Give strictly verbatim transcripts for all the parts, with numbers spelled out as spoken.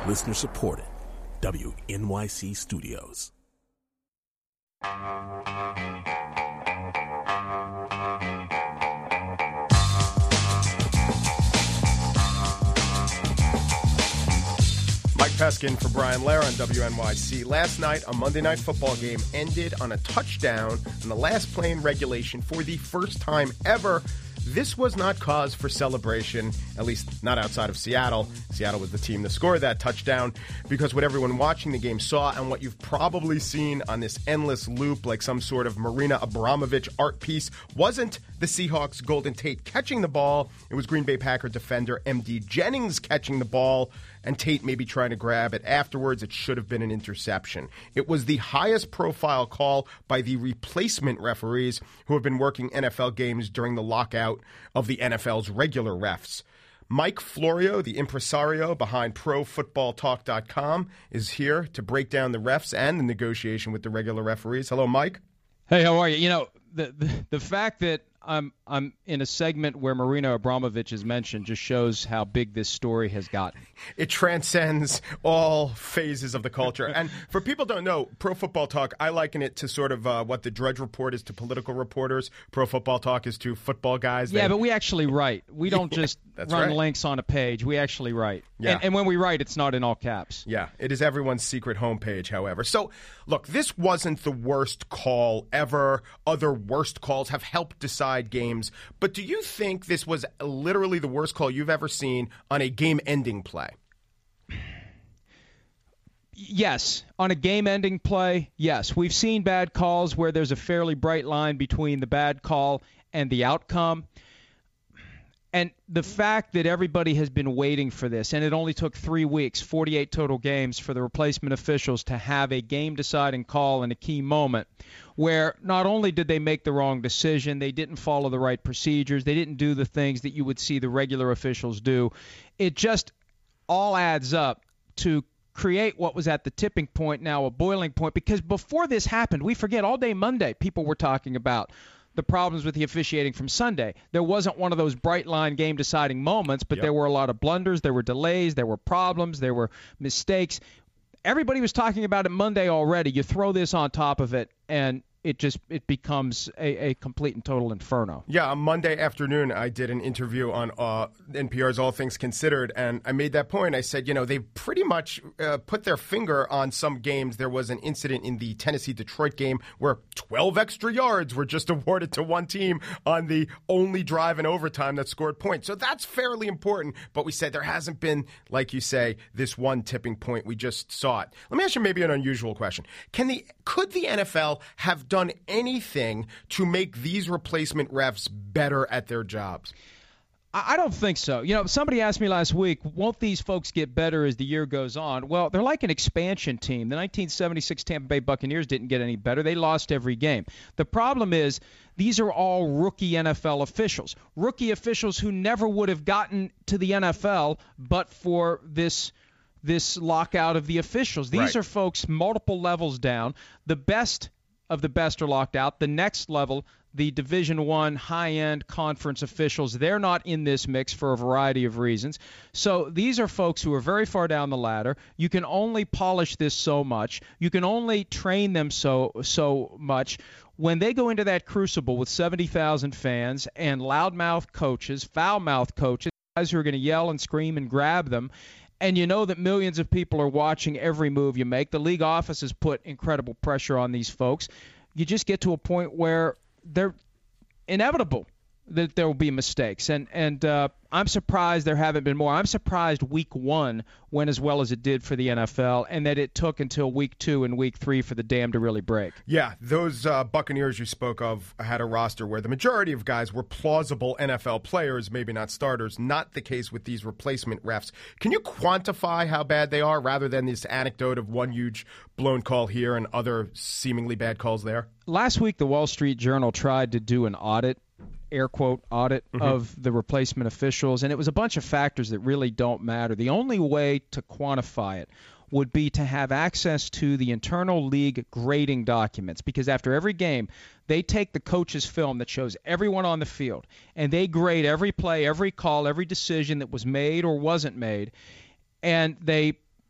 Listener supported. W N Y C Studios. Mike Peskin for Brian Lehrer on W N Y C. Last night, a Monday Night Football game ended on a touchdown in the last play in regulation for the first time ever. This was not cause for celebration, at least not outside of Seattle. Seattle was the team that scored that touchdown, because what everyone watching the game saw, and what you've probably seen on this endless loop like some sort of Marina Abramovich art piece, wasn't the Seahawks' Golden Tate catching the ball. It was Green Bay Packer defender M D Jennings catching the ball, and Tate maybe trying to grab it afterwards. It should have been an interception. It was the highest profile call by the replacement referees who have been working N F L games during the lockout of the N F L's regular refs. Mike Florio, the impresario behind Pro Football Talk dot com, is here to break down the refs and the negotiation with the regular referees. Hello, Mike. Hey, how are you? You know, the the, the fact that I'm I'm in a segment where Marina Abramovich is mentioned just shows how big this story has gotten. It transcends all phases of the culture. And for people who don't know, Pro Football Talk, I liken it to sort of uh, what the Drudge Report is to political reporters. Pro Football Talk is to football guys. Yeah, they... but we actually write. We don't yeah, just run right. links on a page. We actually write. Yeah. And, and when we write, it's not in all caps. Yeah, it is everyone's secret homepage, however. So, look, this wasn't the worst call ever. Other worst calls have helped decide games. But do you think this was literally the worst call you've ever seen on a game-ending play? Yes. On a game-ending play, yes. We've seen bad calls where there's a fairly bright line between the bad call and the outcome. And the fact that everybody has been waiting for this, and it only took three weeks, forty-eight total games, for the replacement officials to have a game-deciding call in a key moment where not only did they make the wrong decision, they didn't follow the right procedures, they didn't do the things that you would see the regular officials do. It just all adds up to create what was at the tipping point, now a boiling point, because before this happened, we forget all day Monday people were talking about the problems with the officiating from Sunday. There wasn't one of those bright line game deciding moments, but yep. there were a lot of blunders, there were delays, there were problems, there were mistakes. Everybody was talking about it Monday already. You throw this on top of it, and it just it becomes a, a complete and total inferno. Yeah, on Monday afternoon, I did an interview on uh, N P R's All Things Considered, and I made that point. I said, you know, they pretty much uh, put their finger on some games. There was an incident in the Tennessee-Detroit game where twelve extra yards were just awarded to one team on the only drive in overtime that scored points. So that's fairly important, but we said there hasn't been, like you say, this one tipping point. We just saw it. Let me ask you maybe an unusual question. Can the Could the N F L have done anything to make these replacement refs better at their jobs? I don't think so. You know, somebody asked me last week, won't these folks get better as the year goes on? Well, they're like an expansion team. The nineteen seventy-six Tampa Bay Buccaneers didn't get any better. They lost every game. The problem is these are all rookie N F L officials, rookie officials who never would have gotten to the N F L but for this this lockout of the officials. These right. are folks multiple levels down. The best of the best are locked out. The next level, the Division One high-end conference officials, they're not in this mix for a variety of reasons. So these are folks who are very far down the ladder. You can only polish this so much. You can only train them so so much. When they go into that crucible with seventy thousand fans and loudmouth coaches, foul-mouthed coaches, guys who are going to yell and scream and grab them, and you know that millions of people are watching every move you make. The league office has put incredible pressure on these folks. You just get to a point where they're inevitable that there will be mistakes. And and uh, I'm surprised there haven't been more. I'm surprised week one went as well as it did for the N F L, and that it took until week two and week three for the dam to really break. Yeah, those uh, Buccaneers you spoke of had a roster where the majority of guys were plausible N F L players, maybe not starters. Not the case with these replacement refs. Can you quantify how bad they are rather than this anecdote of one huge blown call here and other seemingly bad calls there? Last week, the Wall Street Journal tried to do an audit, air quote audit, mm-hmm. of the replacement officials, and it was a bunch of factors that really don't matter. The only way to quantify it would be to have access to the internal league grading documents, because after every game, they take the coach's film that shows everyone on the field, and they grade every play, every call, every decision that was made or wasn't made, and they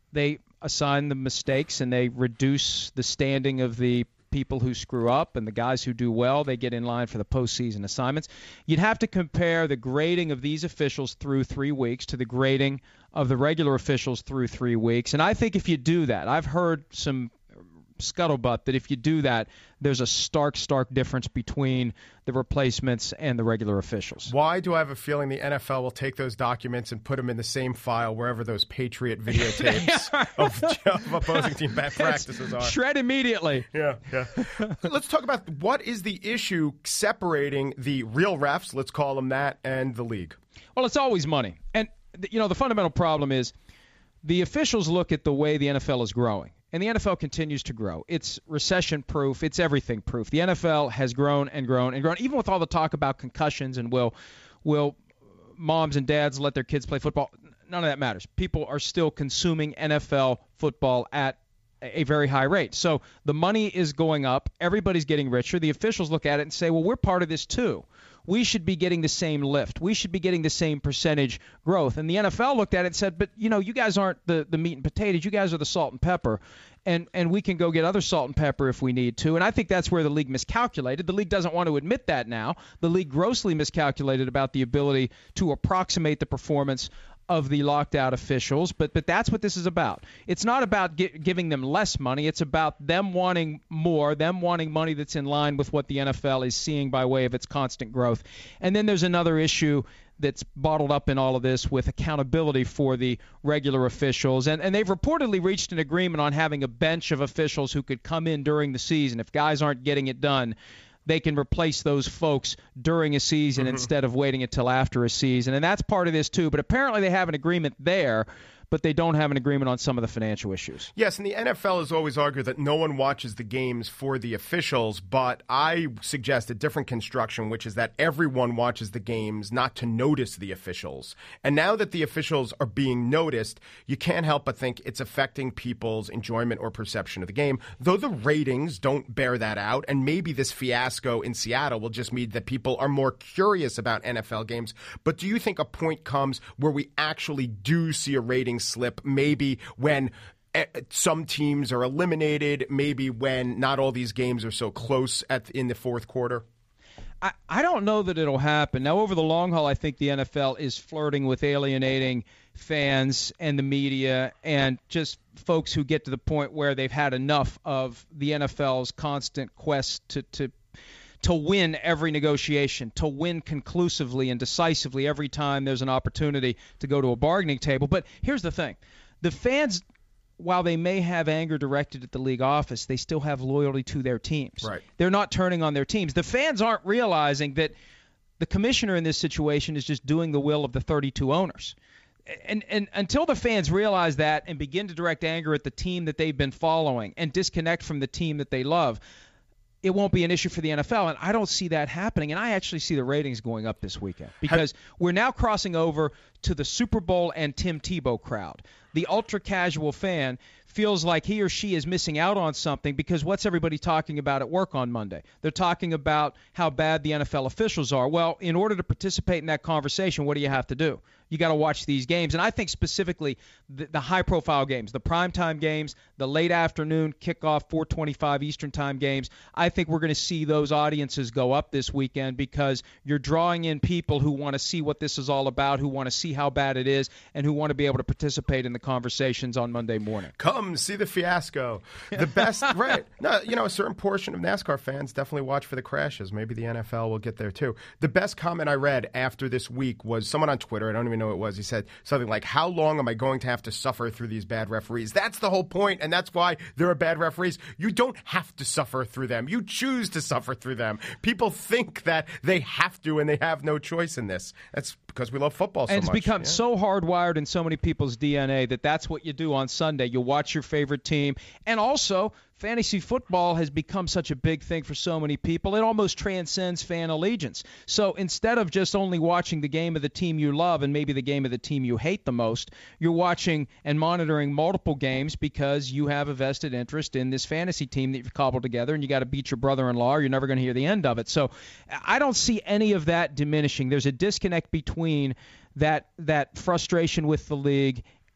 they assign the mistakes and they reduce the standing of the people who screw up, and the guys who do well, they get in line for the postseason assignments. You'd have to compare the grading of these officials through three weeks to the grading of the regular officials through three weeks. And I think if you do that, I've heard some scuttlebutt that if you do that, there's a stark, stark difference between the replacements and the regular officials. Why do I have a feeling the N F L will take those documents and put them in the same file wherever those Patriot videotapes of, of opposing team bad practices are? Shred immediately. Yeah, yeah. Let's talk about what is the issue separating the real refs, let's call them that, and the league. Well, it's always money. And, you know, the fundamental problem is the officials look at the way the N F L is growing. And the N F L continues to grow. It's recession-proof. It's everything-proof. The N F L has grown and grown and grown, even with all the talk about concussions and will will moms and dads let their kids play football. None of that matters. People are still consuming N F L football at a very high rate. So the money is going up. Everybody's getting richer. The officials look at it and say, well, we're part of this too. We should be getting the same lift. We should be getting the same percentage growth. And the N F L looked at it and said, but, you know, you guys aren't the, the meat and potatoes. You guys are the salt and pepper. And and we can go get other salt and pepper if we need to. And I think that's where the league miscalculated. The league doesn't want to admit that now. The league grossly miscalculated about the ability to approximate the performance of the locked out officials, but but that's what this is about. It's not about gi- giving them less money. It's about them wanting more, them wanting money that's in line with what the N F L is seeing by way of its constant growth. And then there's another issue that's bottled up in all of this with accountability for the regular officials. And, and they've reportedly reached an agreement on having a bench of officials who could come in during the season. If guys aren't getting it done, they can replace those folks during a season mm-hmm. instead of waiting until after a season. And that's part of this too. But apparently they have an agreement there, but they don't have an agreement on some of the financial issues. Yes, and the N F L has always argued that no one watches the games for the officials, but I suggest a different construction, which is that everyone watches the games not to notice the officials. And now that the officials are being noticed, you can't help but think it's affecting people's enjoyment or perception of the game, though the ratings don't bear that out, and maybe this fiasco in Seattle will just mean that people are more curious about N F L games. But do you think a point comes where we actually do see a rating slip, maybe when some teams are eliminated, maybe when not all these games are so close at in the fourth quarter? I, I don't know that it'll happen. Now, over the long haul, I think the N F L is flirting with alienating fans and the media and just folks who get to the point where they've had enough of the N F L's constant quest to, to to win every negotiation, to win conclusively and decisively every time there's an opportunity to go to a bargaining table. But here's the thing. The fans, while they may have anger directed at the league office, they still have loyalty to their teams. Right. They're not turning on their teams. The fans aren't realizing that the commissioner in this situation is just doing the will of the thirty-two owners. And, and until the fans realize that and begin to direct anger at the team that they've been following and disconnect from the team that they love, it won't be an issue for the N F L, and I don't see that happening. And I actually see the ratings going up this weekend because we're now crossing over to the Super Bowl and Tim Tebow crowd. The ultra-casual fan feels like he or she is missing out on something because what's everybody talking about at work on Monday? They're talking about how bad the N F L officials are. Well, in order to participate in that conversation, what do you have to do? You got to watch these games. And I think specifically the, the high-profile games, the primetime games, the late afternoon kickoff four twenty-five Eastern time games, I think we're going to see those audiences go up this weekend because you're drawing in people who want to see what this is all about, who want to see how bad it is, and who want to be able to participate in the conversations on Monday morning. Come see the fiasco. The best, right. No, you know, a certain portion of NASCAR fans definitely watch for the crashes. Maybe the N F L will get there too. The best comment I read after this week was someone on Twitter, I don't even know who it was, he said something like, how long am I going to have to suffer through these bad referees? That's the whole point, and that's why there are bad referees. You don't have to suffer through them. You choose to suffer through them. People think that they have to, and they have no choice in this. That's because we love football so much. And it's much. become yeah. so hardwired in so many people's D N A that that's what you do on Sunday. You watch your favorite team. And also, fantasy football has become such a big thing for so many people. It almost transcends fan allegiance. So instead of just only watching the game of the team you love and maybe the game of the team you hate the most, you're watching and monitoring multiple games because you have a vested interest in this fantasy team that you've cobbled together, and you got to beat your brother-in-law or you're never going to hear the end of it. So I don't see any of that diminishing. There's a disconnect between that that frustration with the league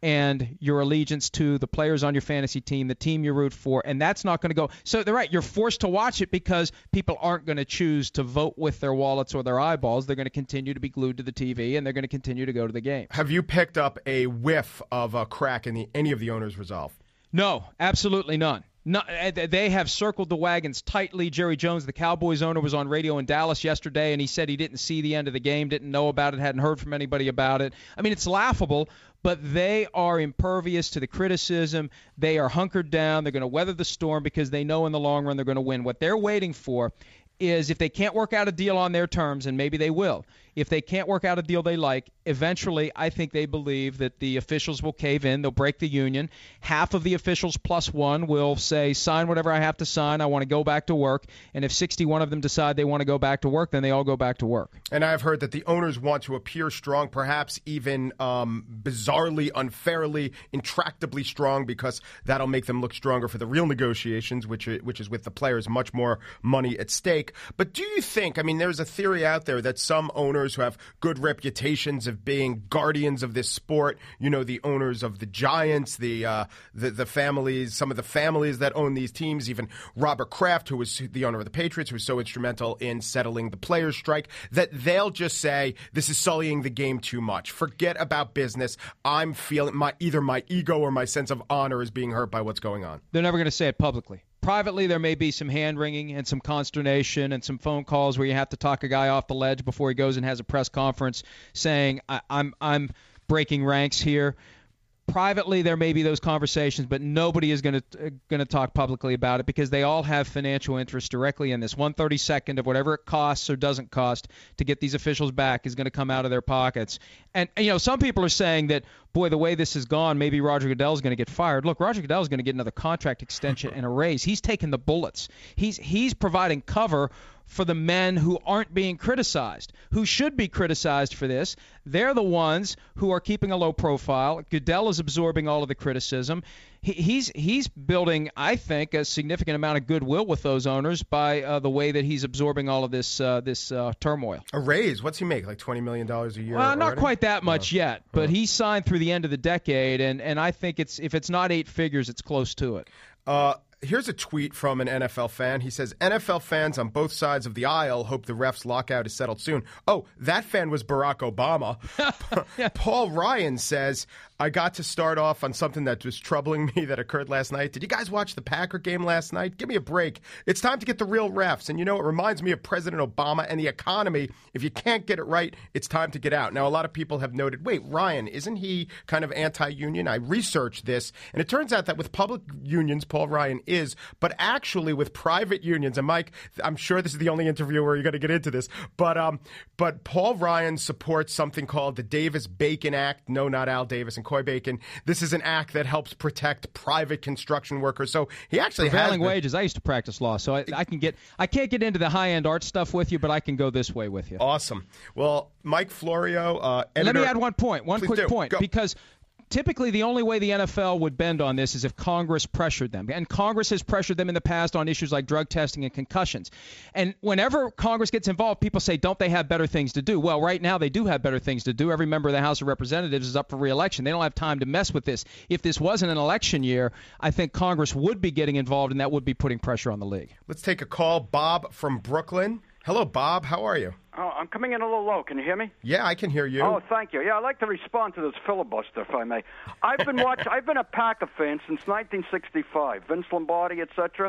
and your allegiance to the players on your fantasy team, the team you root for, and that's not going to go. So they're right. You're forced to watch it because people aren't going to choose to vote with their wallets or their eyeballs. They're going to continue to be glued to the T V, and they're going to continue to go to the game. Have you picked up a whiff of a crack in the, any of the owners' resolve? No, absolutely none. No, they have circled the wagons tightly. Jerry Jones, the Cowboys owner, was on radio in Dallas yesterday, and he said he didn't see the end of the game, didn't know about it, hadn't heard from anybody about it. I mean, it's laughable, but they are impervious to the criticism. They are hunkered down. They're going to weather the storm because they know in the long run they're going to win. What they're waiting for is if they can't work out a deal on their terms, and maybe they will, if they can't work out a deal they like, eventually I think they believe that the officials will cave in. They'll break the union. Half of the officials plus one will say, sign whatever I have to sign. I want to go back to work. And if sixty-one of them decide they want to go back to work, then they all go back to work. And I've heard that the owners want to appear strong, perhaps even um, bizarrely, unfairly, intractably strong, because that'll make them look stronger for the real negotiations, which is, which is with the players, much more money at stake. But do you think, I mean, there's a theory out there that some owners who have good reputations of being guardians of this sport, you know, the owners of the Giants, the uh, the, the families, some of the families that own these teams, even Robert Kraft, who was the owner of the Patriots, who was so instrumental in settling the players' strike, that they'll just say, this is sullying the game too much. Forget about business. I'm feeling my either my ego or my sense of honor is being hurt by what's going on. They're never going to say it publicly. Privately, there may be some hand-wringing and some consternation and some phone calls where you have to talk a guy off the ledge before he goes and has a press conference saying, I, I'm I'm breaking ranks here. Privately, there may be those conversations, but nobody is going to uh, going to talk publicly about it because they all have financial interest directly in this. one thirty-second of whatever it costs or doesn't cost to get these officials back is going to come out of their pockets. And, and, you know, some people are saying that, boy, the way this has gone, maybe Roger Goodell is going to get fired. Look, Roger Goodell is going to get another contract extension and a raise. He's taking the bullets. He's he's providing cover for the men who aren't being criticized, who should be criticized for this. They're the ones who are keeping a low profile. Goodell is absorbing all of the criticism. He, he's he's building, I think, a significant amount of goodwill with those owners by uh, the way that he's absorbing all of this uh, this uh, turmoil. A raise? What's he make? Like twenty million dollars a year? Well, not already? quite that much no. yet, but no. he signed through the end of the decade, and, and I think it's if it's not eight figures, it's close to it. Uh, here's a tweet from an N F L fan. He says, N F L fans on both sides of the aisle hope the refs' lockout is settled soon. Oh, that fan was Barack Obama. yeah. Paul Ryan says, I got to start off on something that was troubling me that occurred last night. Did you guys watch the Packer game last night? Give me a break. It's time to get the real refs. And, you know, it reminds me of President Obama and the economy. If you can't get it right, it's time to get out. Now, a lot of people have noted, wait, Ryan, isn't he kind of anti-union? I researched this, and it turns out that with public unions, Paul Ryan is, but actually with private unions, and Mike, I'm sure this is the only interview where you're going to get into this, but um, but Paul Ryan supports something called the Davis-Bacon Act. No, not Al Davis and Coy Bacon. This is an act that helps protect private construction workers. So he actually prevailing has wages. I used to practice law, so I, I can get. I can't get into the high-end art stuff with you, but I can go this way with you. Awesome. Well, Mike Florio, uh, editor, let me add one point. One Please quick do. point, Go. because typically the only way the N F L would bend on this is if Congress pressured them. And Congress has pressured them in the past on issues like drug testing and concussions. And whenever Congress gets involved, people say, don't they have better things to do? Well, right now they do have better things to do. Every member of the House of Representatives is up for re-election. They don't have time to mess with this. If this wasn't an election year, I think Congress would be getting involved, and that would be putting pressure on the league. Let's take a call. Bob from Brooklyn. Hello, Bob. How are you? Oh, I'm coming in a little low. Can you hear me? Yeah, I can hear you. Oh, thank you. Yeah, I'd like to respond to this filibuster, if I may. I've been watch- I've been a Packer fan since nineteen sixty-five. Vince Lombardi, et cetera.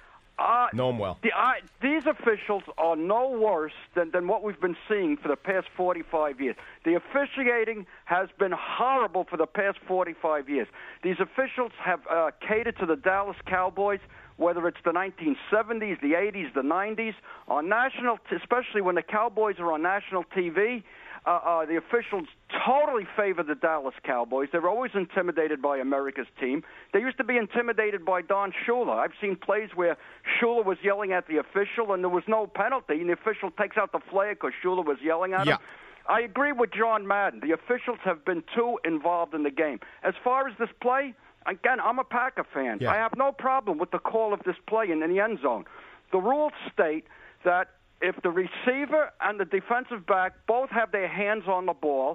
Uh, know him well. The, I, these officials are no worse than, than what we've been seeing for the past forty-five years. The officiating has been horrible for the past forty-five years. These officials have uh, catered to the Dallas Cowboys, whether it's the nineteen seventies, the eighties, the nineties, on national, t- especially when the Cowboys are on national T V. Uh, uh, the officials totally favor the Dallas Cowboys. They're always intimidated by America's team. They used to be intimidated by Don Shula. I've seen plays where Shula was yelling at the official and there was no penalty, and the official takes out the flag because Shula was yelling at yeah. him. I agree with John Madden. The officials have been too involved in the game. As far as this play, again, I'm a Packer fan. Yeah. I have no problem with the call of this play in, in the end zone. The rules state that if the receiver and the defensive back both have their hands on the ball,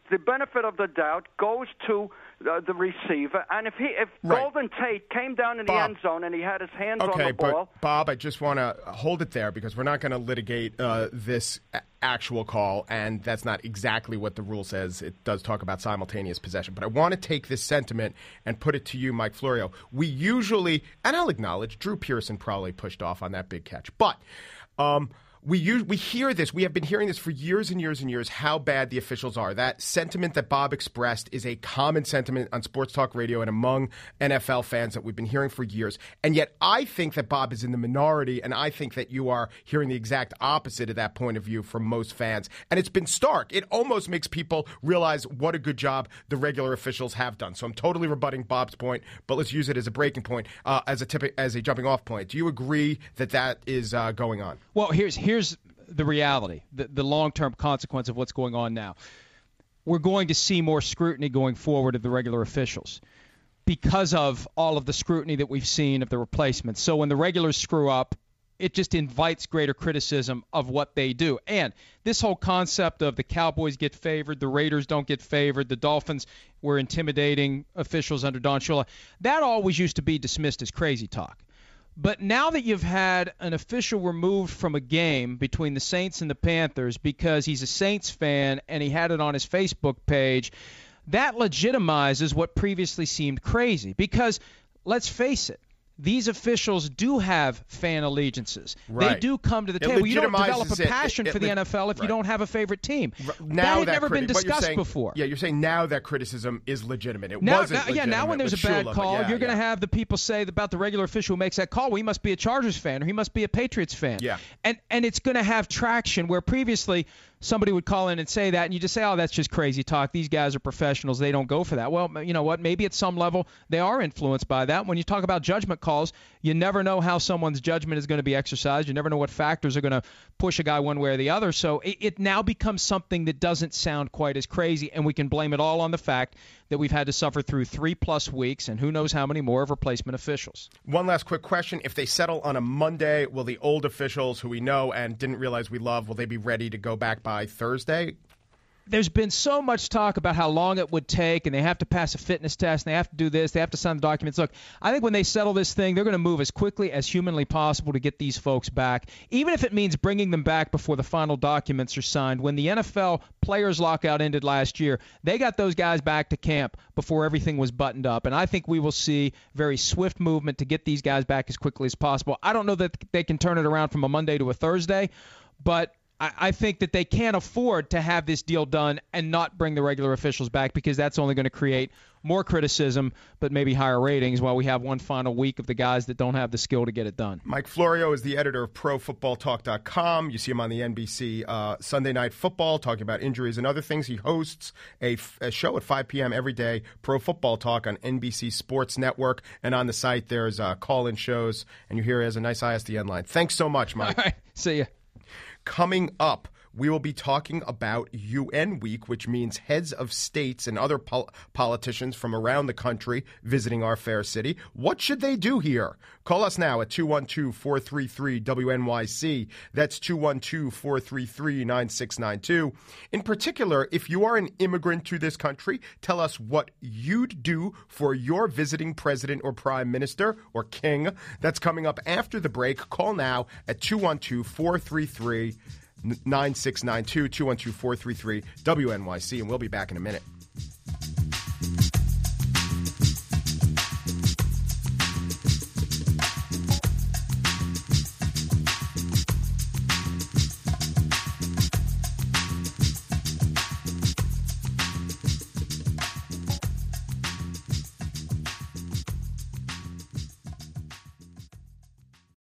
the benefit of the doubt goes to uh, the receiver. And if he, if Right. Golden Tate came down in the Bob. end zone and he had his hands Okay, on the ball, but Bob, I just want to hold it there because we're not going to litigate uh, this a- actual call, and that's not exactly what the rule says. It does talk about simultaneous possession. But I want to take this sentiment and put it to you, Mike Florio. We usually, and I'll acknowledge, Drew Pearson probably pushed off on that big catch. But um, we use, we hear this. We have been hearing this for years and years and years, how bad the officials are. That sentiment that Bob expressed is a common sentiment on Sports Talk Radio and among N F L fans that we've been hearing for years. And yet I think that Bob is in the minority, and I think that you are hearing the exact opposite of that point of view from most fans. And it's been stark. It almost makes people realize what a good job the regular officials have done. So I'm totally rebutting Bob's point, but let's use it as a breaking point, uh, as a tip, as a jumping off point. Do you agree that that is uh, going on? Well, here's here's the reality, the, the long-term consequence of what's going on now. We're going to see more scrutiny going forward of the regular officials because of all of the scrutiny that we've seen of the replacements. So when the regulars screw up, it just invites greater criticism of what they do. And this whole concept of the Cowboys get favored, the Raiders don't get favored, the Dolphins were intimidating officials under Don Shula, that always used to be dismissed as crazy talk. But now that you've had an official removed from a game between the Saints and the Panthers because he's a Saints fan and he had it on his Facebook page, that legitimizes what previously seemed crazy. Because, let's face it, these officials do have fan allegiances. Right. They do come to the It table. You don't legitimizes develop a it. passion It- it for the le- N F L if right. you don't have a favorite team. Now that had never criti- been but you're discussed saying- before. Yeah, you're saying now that criticism is legitimate. It Now, wasn't now- yeah, now when there's a legitimate bad with Shula, call, but yeah, you're going to yeah. have the people say about the regular official who makes that call, well, he must be a Chargers fan or he must be a Patriots fan. Yeah. And and it's going to have traction where previously somebody would call in and say that, and you just say, oh, that's just crazy talk. These guys are professionals. They don't go for that. Well, you know what? Maybe at some level they are influenced by that. When you talk about judgment calls, you never know how someone's judgment is going to be exercised. You never know what factors are going to push a guy one way or the other. So it, it now becomes something that doesn't sound quite as crazy, and we can blame it all on the fact that we've had to suffer through three-plus weeks and who knows how many more of replacement officials. One last quick question. If they settle on a Monday, will the old officials who we know and didn't realize we love, will they be ready to go back by Thursday? There's been so much talk about how long it would take, and they have to pass a fitness test, and they have to do this, they have to sign the documents. Look, I think when they settle this thing, they're going to move as quickly as humanly possible to get these folks back, even if it means bringing them back before the final documents are signed. When the N F L players lockout ended last year, they got those guys back to camp before everything was buttoned up, and I think we will see very swift movement to get these guys back as quickly as possible. I don't know that they can turn it around from a Monday to a Thursday, but I think that they can't afford to have this deal done and not bring the regular officials back because that's only going to create more criticism but maybe higher ratings while we have one final week of the guys that don't have the skill to get it done. Mike Florio is the editor of Pro Football Talk dot com. You see him on the N B C uh, Sunday Night Football talking about injuries and other things. He hosts a, f- a show at five p.m. every day, Pro Football Talk on N B C Sports Network. And on the site, there's uh, call-in shows. And you hear he has a nice I S D N line. Thanks so much, Mike. All right. See ya. Coming up, we will be talking about U N Week, which means heads of states and other pol- politicians from around the country visiting our fair city. What should they do here? Call us now at two one two, four three three, W N Y C. That's two one two, four three three, nine six nine two. In particular, if you are an immigrant to this country, tell us what you'd do for your visiting president or prime minister or king. That's coming up after the break. Call now at two one two, four three three, nine six nine two, two one two, four three three, W N Y C, and we'll be back in a minute.